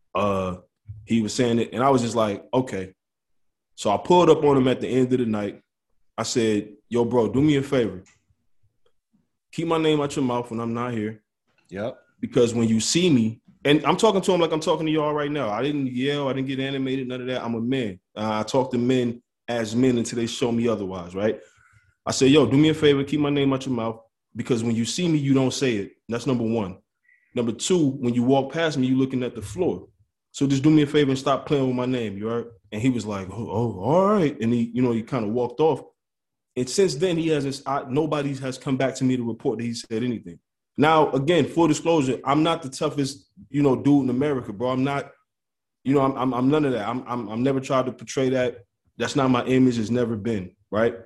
He was saying it. And I was just like, okay. So I pulled up on him at the end of the night. I said, yo, bro, do me a favor. Keep my name out your mouth when I'm not here. Yep. Because when you see me, and I'm talking to him like I'm talking to y'all right now. I didn't yell. I didn't get animated, none of that. I'm a man. I talk to men as men until they show me otherwise, right? I said, yo, do me a favor. Keep my name out your mouth. Because when you see me, you don't say it. That's number one. Number two, when you walk past me, you're looking at the floor. So just do me a favor and stop playing with my name, you heard? And he was like, oh, all right. And he kind of walked off. And since then, nobody has come back to me to report that he said anything. Now, again, full disclosure, I'm not the toughest, dude in America, bro. I'm not, I'm none of that. I'm never tried to portray that. That's not my image. It's never been, right?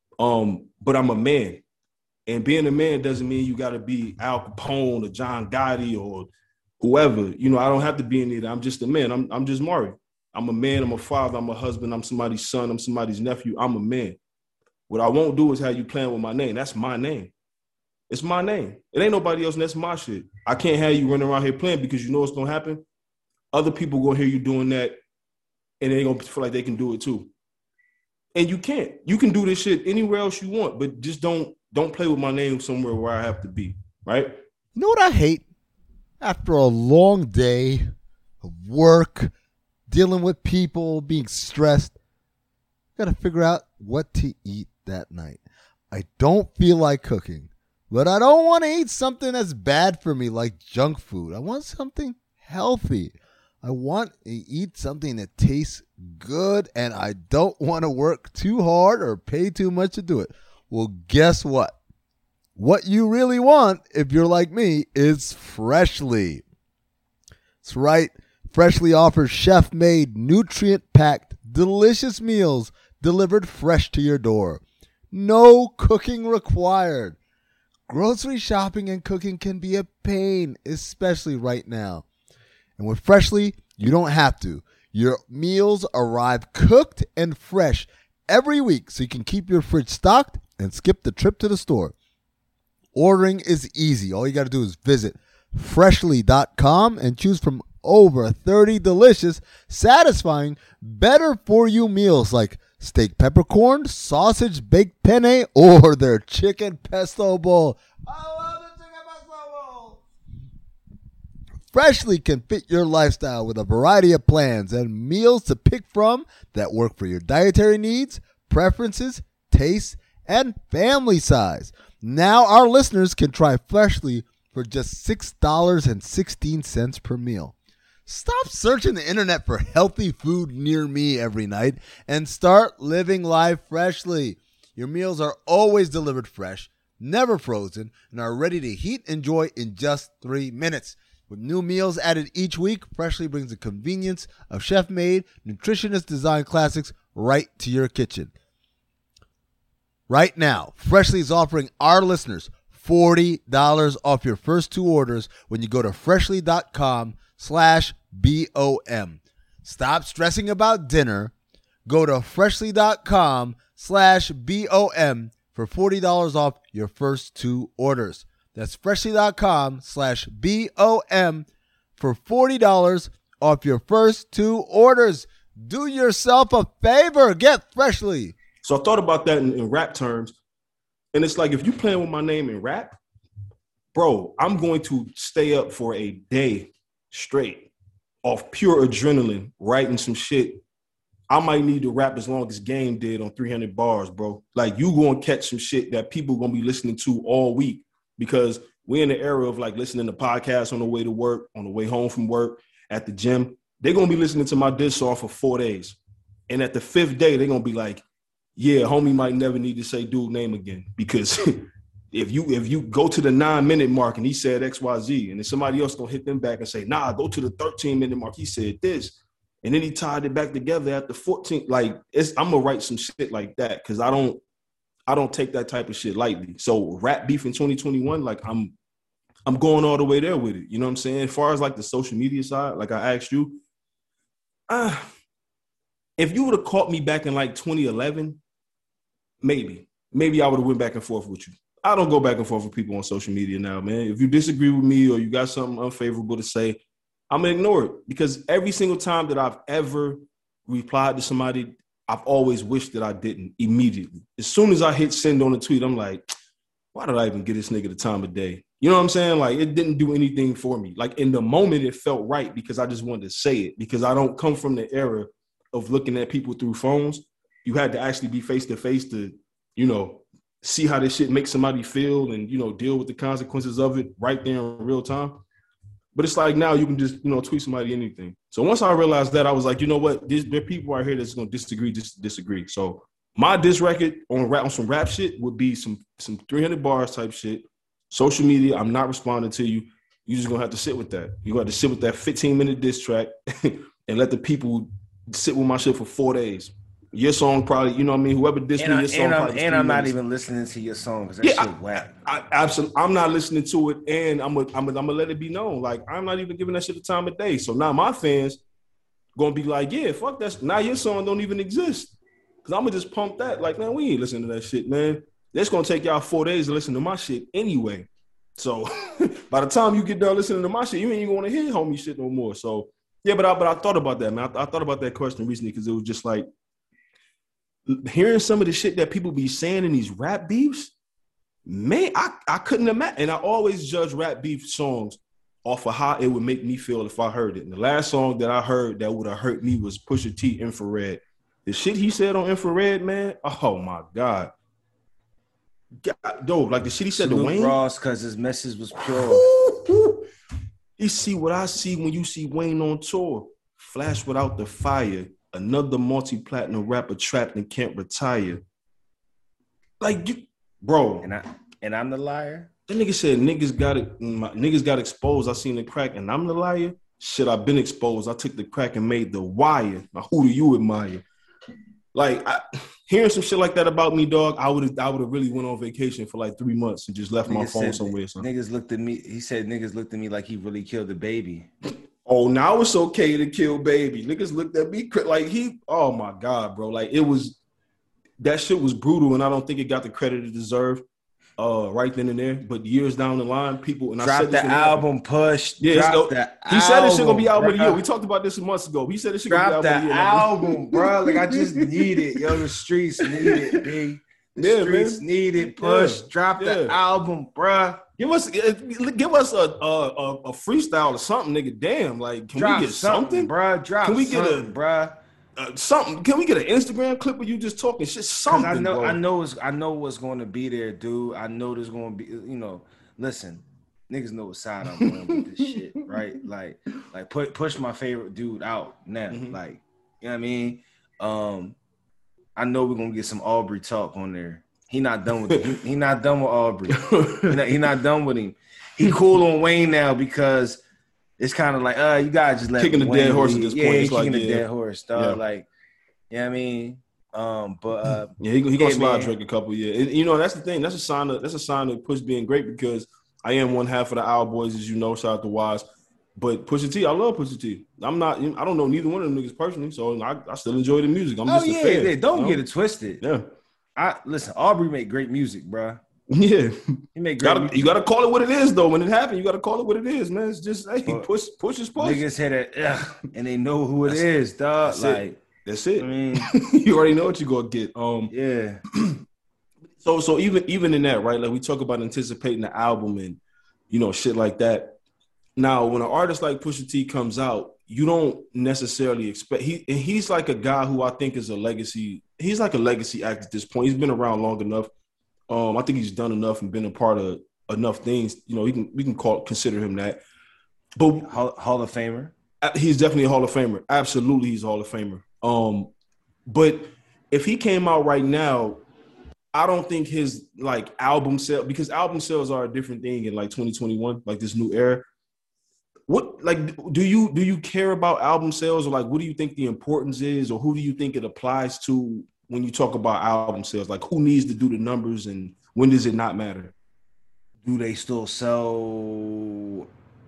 But I'm a man. And being a man doesn't mean you got to be Al Capone or John Gotti or whoever. I don't have to be any of that. I'm just a man. I'm just Maury. I'm a man. I'm a father. I'm a husband. I'm somebody's son. I'm somebody's nephew. I'm a man. What I won't do is have you playing with my name. That's my name. It's my name. It ain't nobody else, and that's my shit. I can't have you running around here playing because you know what's going to happen? Other people going to hear you doing that, and they going to feel like they can do it too. And you can't. You can do this shit anywhere else you want, but just don't play with my name somewhere where I have to be, right? You know what I hate? After a long day of work, dealing with people, being stressed, got to figure out what to eat that night. I don't feel like cooking, but I don't want to eat something that's bad for me like junk food. I want something healthy. I want to eat something that tastes good, and I don't want to work too hard or pay too much to do it. Well, guess what? What you really want, if you're like me, is Freshly. That's right. Freshly offers chef-made, nutrient-packed, delicious meals delivered fresh to your door. No cooking required. Grocery shopping and cooking can be a pain, especially right now. And with Freshly, you don't have to. Your meals arrive cooked and fresh every week, so you can keep your fridge stocked and skip the trip to the store. Ordering is easy. All you got to do is visit freshly.com and choose from over 30 delicious, satisfying, better-for-you meals like steak peppercorn, sausage baked penne, or their chicken pesto bowl. I love the chicken pesto bowl. Freshly can fit your lifestyle with a variety of plans and meals to pick from that work for your dietary needs, preferences, tastes, and family size. Now our listeners can try Freshly for just $6.16 per meal. Stop searching the internet for healthy food near me every night and start living life freshly. Your meals are always delivered fresh, never frozen, and are ready to heat and enjoy in just 3 minutes. With new meals added each week, Freshly brings the convenience of chef-made, nutritionist-designed classics right to your kitchen. Right now, Freshly is offering our listeners $40 off your first 2 orders when you go to freshly.com/BOM. Stop stressing about dinner. Go to freshly.com/BOM for $40 off your first 2 orders. That's freshly.com/BOM for $40 off your first 2 orders. Do yourself a favor. Get Freshly. So I thought about that in rap terms. And it's like, if you playing with my name in rap, bro, I'm going to stay up for a day straight off pure adrenaline, writing some shit. I might need to rap as long as Game did on 300 bars, bro. Like, you going to catch some shit that people going to be listening to all week, because we're in the era of like listening to podcasts on the way to work, on the way home from work, at the gym. They're going to be listening to my diss song for 4 days. And at the 5th day, they're going to be like, yeah, homie might never need to say dude name again, because if you go to the 9-minute mark and he said XYZ, and then somebody else going to hit them back and say, nah, go to the 13-minute mark, he said this. And then he tied it back together at the 14th. Like, I'm going to write some shit like that, because I don't take that type of shit lightly. So rap beef in 2021, like I'm going all the way there with it. You know what I'm saying? As far as like the social media side, like I asked you, if you would have caught me back in like 2011, maybe I would have went back and forth with you. I don't go back and forth with people on social media now, man. If you disagree with me or you got something unfavorable to say, I'm going to ignore it, because every single time that I've ever replied to somebody, I've always wished that I didn't immediately. As soon as I hit send on a tweet, I'm like, why did I even give this nigga the time of day? You know what I'm saying? Like, it didn't do anything for me. Like, in the moment, it felt right because I just wanted to say it, because I don't come from the era of looking at people through phones. You had to actually be face-to-face to, you know, see how this shit makes somebody feel and, you know, deal with the consequences of it right there in real time. But it's like now you can just, you know, tweet somebody anything. So once I realized that, I was like, you know what? There are people out here that's going to disagree. So my diss record on some rap shit would be some 300 bars type shit. Social media, I'm not responding to you. You're just going to have to sit with that. You're going to have to sit with that 15-minute diss track and let the people sit with my shit for 4 days. Your song probably, you know what I mean? Whoever dissed me, your song probably. And I'm not even listening to your song because that shit whack. Absolutely, I'm not listening to it, and I'm gonna let it be known. Like, I'm not even giving that shit the time of day. So now my fans gonna be like, yeah, fuck that. Now your song don't even exist, because I'm gonna just pump that. Like, man, we ain't listening to that shit, man. That's gonna take y'all 4 days to listen to my shit anyway. So by the time you get done listening to my shit, you ain't even want to hear homie shit no more. So yeah, but I thought about that, man. I thought about that question recently, because it was just like, hearing some of the shit that people be saying in these rap beefs, man, I couldn't imagine. And I always judge rap beef songs off of how it would make me feel if I heard it. And the last song that I heard that would have hurt me was Pusha T, Infrared. The shit he said on Infrared, man, oh my God. Dude, like the shit he said to Wayne. Ross, because his message was pure. You see what I see when you see Wayne on tour. Flash without the fire. Another multi-platinum rapper trapped and can't retire. Like, you, bro. And I'm the liar. That nigga said niggas got exposed. I seen the crack and I'm the liar. Shit, I've been exposed. I took the crack and made the wire. Now who do you admire? Like, hearing some shit like that about me, dog, I would have really went on vacation for like 3 months and just left my phone somewhere. Niggas looked at me. He said niggas looked at me like he really killed the baby. Oh, now it's okay to kill baby. Niggas looked at me like oh my God, bro. Like, that shit was brutal, and I don't think it got the credit it deserved right then and there. But years down the line, people, and Drop I said the album, Push. Yeah, he said this shit gonna be album of the year. We talked about this months ago. He said this shit gonna be album of the year. Drop the album, bro. Like, I just need it. Yo, the streets need it, B. The streets need it. Push. Drop the album, bro. Give us a freestyle or something, nigga. Damn, like, can we get something, bro? Can we get something? Can we get an Instagram clip of you just talking shit? Something. I know what's going to be there, dude. I know there's going to be. You know, listen, niggas know what side I'm on with this shit, right? Like push my favorite dude out now. Mm-hmm. Like, you know what I mean? I know we're gonna get some Aubrey talk on there. He not done with him. He not done with Aubrey. He not done with him. He cool on Wayne now because it's kind of like, you guys just let kicking the dead horse at this point. He's kicking the dead horse, dog. Yeah. Like, you know what I mean? He gonna slide Drake a couple years. You know, that's the thing. That's a sign of Push being great, because I am one half of the Owl Boys, as you know. Shout out to Wise. But Pusha T, I love Pusha T. I don't know neither one of them niggas personally, so I still enjoy the music. I'm just a fan. Yeah. Don't get it twisted. Yeah. Listen, Aubrey make great music, bro. Yeah. He make great music. You gotta call it what it is, though. When it happened, you gotta call it what it is, man. It's just, hey, push is push. Niggas hit it, and they know who it is, dog. That's it. I mean, you already know what you're gonna get. Yeah. So even in that, right? Like, we talk about anticipating the album and, you know, shit like that. Now, when an artist like Pusha T comes out, you don't necessarily expect he's like a guy who I think is a legacy. He's like a legacy act at this point. He's been around long enough. I think he's done enough and been a part of enough things. You know, we can consider him that. But Hall of Famer. He's definitely a Hall of Famer. Absolutely, he's a Hall of Famer. But if he came out right now, I don't think his like album sales, because album sales are a different thing in like 2021, like this new era. What like do you care about album sales, or like what do you think the importance is, or who do you think it applies to when you talk about album sales? Like who needs to do the numbers and when does it not matter? Do they still sell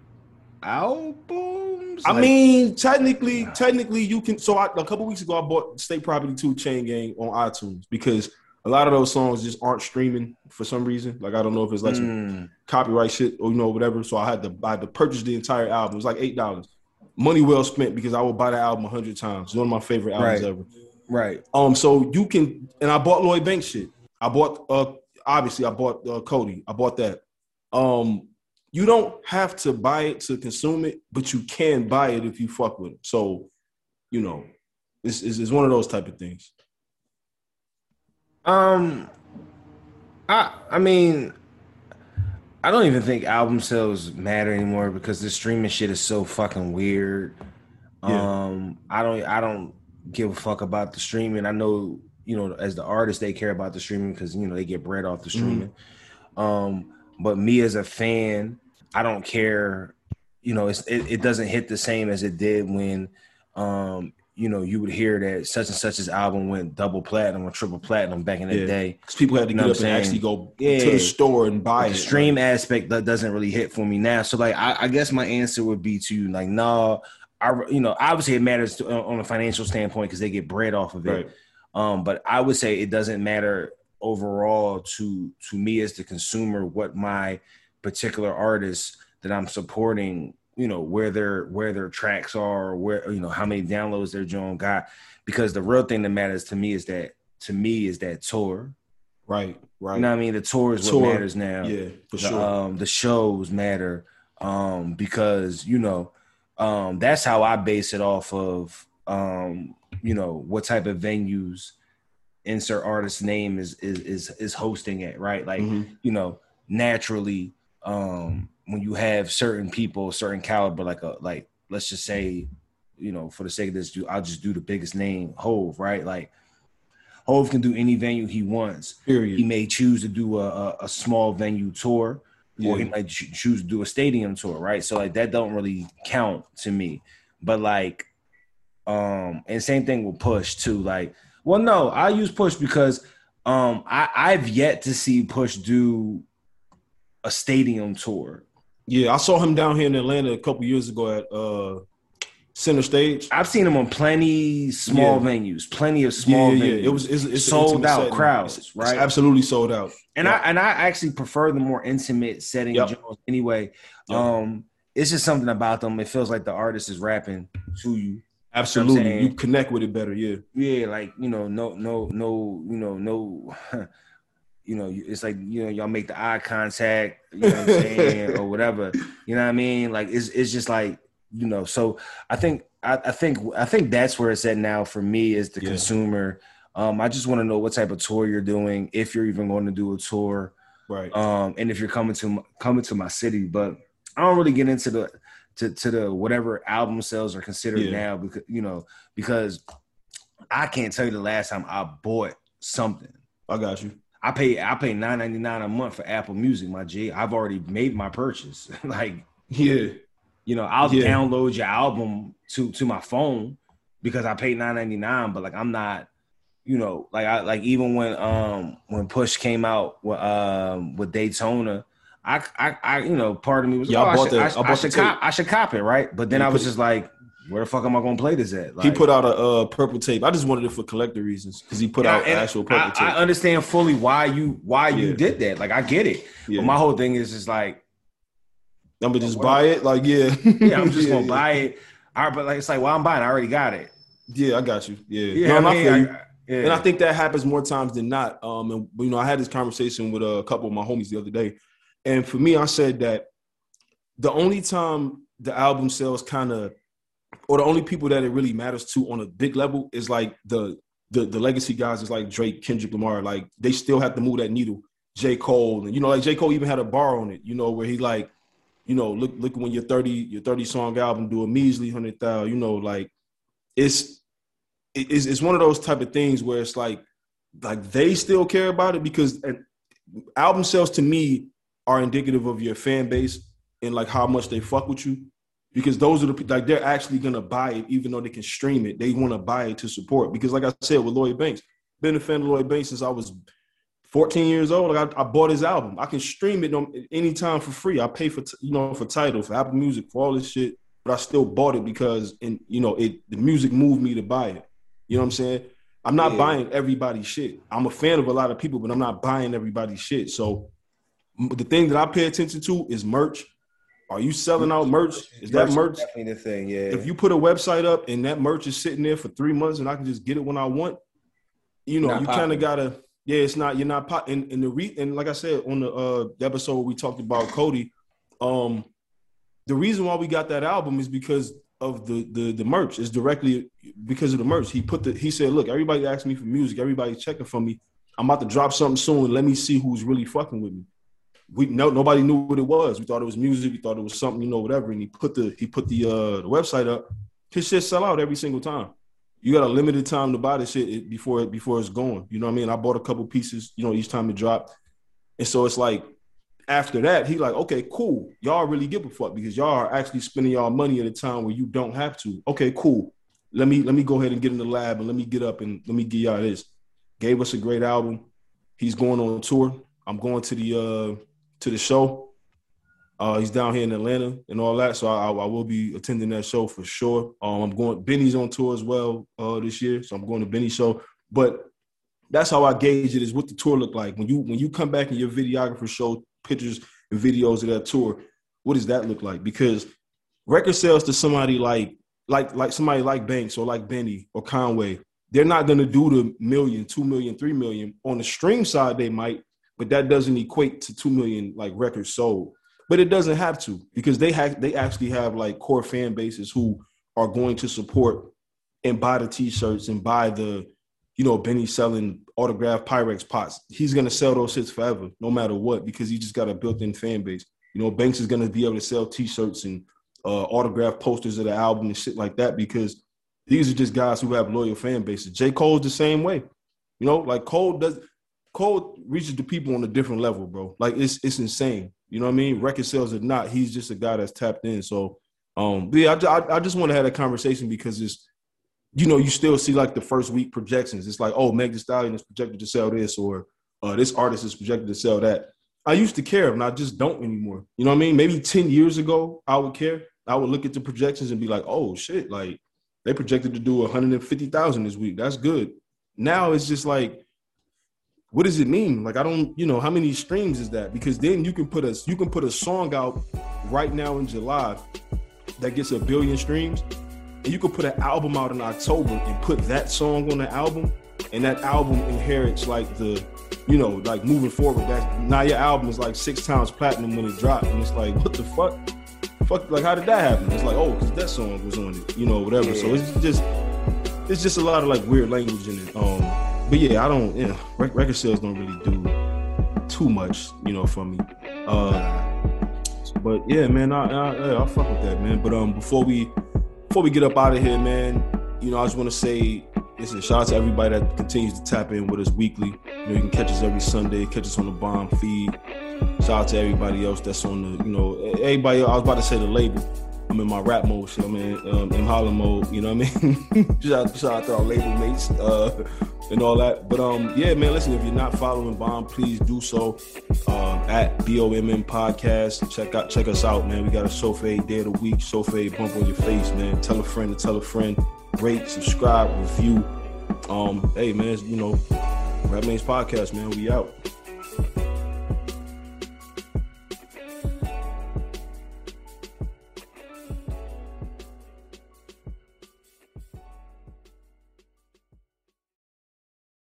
albums? I mean, technically you can. So a couple weeks ago, I bought State Property 2 Chain Gang on iTunes because a lot of those songs just aren't streaming for some reason. Like, I don't know if it's like some copyright shit or, whatever. So I had to purchase the entire album. It was like $8. Money well spent because I would buy the album 100 times. It's one of my favorite albums ever. Right. So you can, and I bought Lloyd Banks shit. I bought, obviously I bought Cody. I bought that. You don't have to buy it to consume it, but you can buy it if you fuck with it. So, it's one of those type of things. I mean, I don't even think album sales matter anymore because the streaming shit is so fucking weird. Yeah. I don't give a fuck about the streaming. I know, as the artist, they care about the streaming because, they get bread off the streaming. But me as a fan, I don't care. It doesn't hit the same as it did when, you would hear that such and such's album went double platinum or triple platinum back in the day. Because people had to get up and actually go to the store and buy it. The stream aspect that doesn't really hit for me now. So, like, I guess my answer would be to, like, no, obviously it matters on a financial standpoint because they get bread off of it. Right. But I would say it doesn't matter overall to me as the consumer what my particular artist that I'm supporting, where their tracks are, or where, how many downloads their joint got, because the real thing that matters to me is that tour. Right. You know what I mean? The tour is what matters now. Yeah, for sure. The shows matter, because, that's how I base it off of, what type of venues insert artist's name is hosting at, right? Like, naturally, when you have certain people, certain caliber, like let's just say, for the sake of this, I'll just do the biggest name, Hove, right? Like, Hove can do any venue he wants. Period. He may choose to do a small venue tour, or he might choose to do a stadium tour, right? So, like, that don't really count to me. But, like, and same thing with Push too. Like, well, no, I use Push because I've yet to see Push do a stadium tour. Yeah, I saw him down here in Atlanta a couple years ago at Center Stage. I've seen him on plenty small venues, plenty of small venues. Yeah, it's sold out crowds, right? It's absolutely sold out. And I actually prefer the more intimate setting anyway. It's just something about them. It feels like the artist is rapping to you. Absolutely, you connect with it better. Yeah, like it's like, y'all make the eye contact, you know what I'm saying, or whatever, you know what I mean? Like, it's just like, so I think that's where it's at now for me as the consumer. I just want to know what type of tour you're doing, if you're even going to do a tour, right? And if you're coming to my city. But I don't really get into the whatever album sales are considered now, because I can't tell you the last time I bought something. I got you. I pay $9.99 a month for Apple Music, my G. I've already made my purchase. Like, I'll download your album to my phone because I paid $9.99. But, like, I'm not, even when Push came out with Daytona, I part of me was I should cop it, right? But then I was just like, where the fuck am I gonna play this at? Like, he put out a purple tape. I just wanted it for collector reasons because he put out an actual purple tape. I understand fully why you did that. Like, I get it. Yeah. But my whole thing is just like, I'm gonna just buy it. Like, I'm just gonna buy it. All right, but like, it's like, well, I'm buying. I already got it. Yeah, I got you. Yeah, no, I feel you. And I think that happens more times than not. And I had this conversation with a couple of my homies the other day, and for me, I said that the only time the album sales kind of or the only people that it really matters to on a big level is like the legacy guys is like Drake, Kendrick Lamar. Like they still have to move that needle. J. Cole, and like J. Cole even had a bar on it, where he like, look when your 30 song album do a measly 100,000, like it's one of those type of things where it's like they still care about it, because album sales to me are indicative of your fan base and like how much they fuck with you, because those are the like they're actually gonna buy it even though they can stream it. They want to buy it to support, because like I said with Lloyd Banks, been a fan of Lloyd Banks since I was 14 years old. Like I bought his album. I can stream it anytime for free. I pay for for Tidal, for Apple Music, for all this shit, but I still bought it because the music moved me to buy it. You know what I'm saying? I'm not buying everybody's shit. I'm a fan of a lot of people, but I'm not buying everybody's shit. So the thing that I pay attention to is merch. Are you selling out merch? Is that merch? Definitely the thing, yeah. If you put a website up and that merch is sitting there for 3 months and I can just get it when I want, you kind of gotta. Yeah, it's not. You're not pop. And like I said on the episode where we talked about Cody, the reason why we got that album is because of the merch. It's directly because of the merch. He said, look, everybody asks me for music. Everybody's checking for me. I'm about to drop something soon. Let me see who's really fucking with me. Nobody knew what it was. We thought it was music. We thought it was something, whatever. And he put the website up. His shit sell out every single time. You got a limited time to buy the shit before it's gone. You know what I mean? I bought a couple pieces, each time it dropped. And so it's like, after that, he like, okay, cool. Y'all really give a fuck because y'all are actually spending y'all money at a time where you don't have to. Okay, cool. Let me go ahead and get in the lab and let me get up and let me give y'all this. Gave us a great album. He's going on tour. I'm going to the show. He's down here in Atlanta and all that, so I will be attending that show for sure. Benny's on tour as well this year, so I'm going to Benny's show. But that's how I gauge it, is what the tour look like. When you come back and your videographer show pictures and videos of that tour, what does that look like? Because record sales to somebody like somebody like Banks or like Benny or Conway, they're not going to do the 1 million, 2 million, 3 million. On the stream side, they might, but that doesn't equate to 2 million like records sold. But it doesn't have to, because they actually have like core fan bases who are going to support and buy the T-shirts and buy the, Benny selling autographed Pyrex pots. He's going to sell those shits forever, no matter what, because he just got a built-in fan base. Banks is going to be able to sell T-shirts and autographed posters of the album and shit like that, because these are just guys who have loyal fan bases. J. Cole's the same way. Like Cole reaches the people on a different level, bro. Like it's insane. You know what I mean? Record sales or not, he's just a guy that's tapped in. So, I just want to have that conversation because it's, you still see like the first week projections. It's like, oh, Meg Thee Stallion is projected to sell this, or this artist is projected to sell that. I used to care, and I just don't anymore. You know what I mean? Maybe 10 years ago, I would care. I would look at the projections and be like, oh shit, like they projected to do 150,000 this week. That's good. Now it's just like, what does it mean? Like, I don't, how many streams is that? Because then you can put a song out right now in July that gets 1 billion streams, and you could put an album out in October and put that song on the album, and that album inherits like the, like moving forward. That now your album is like 6 times platinum when it dropped, and it's like, what the fuck? Like, how did that happen? It's like, oh, because that song was on it, whatever. Yeah. So it's just a lot of like weird language in it. But yeah, I don't. Record sales don't really do too much, for me. But yeah, man, I fuck with that, man. But before we get up out of here, man, I just want to say, listen, shout out to everybody that continues to tap in with us weekly. You can catch us every Sunday, catch us on the Bomb feed. Shout out to everybody else that's on the, everybody. I was about to say the label. I'm in my rap mode, shit. I'm in Harlem mode. You know what I mean? shout out to our label mates. And all that. But yeah, man, listen, if you're not following Bomb, please do so at BOMM Podcast. Check us out, man. We got a SoFade Day of the Week, SoFade Bump on Your Face, man. Tell a friend to tell a friend. Rate, subscribe, review. Hey, man, Rap Mains Podcast, man. We out.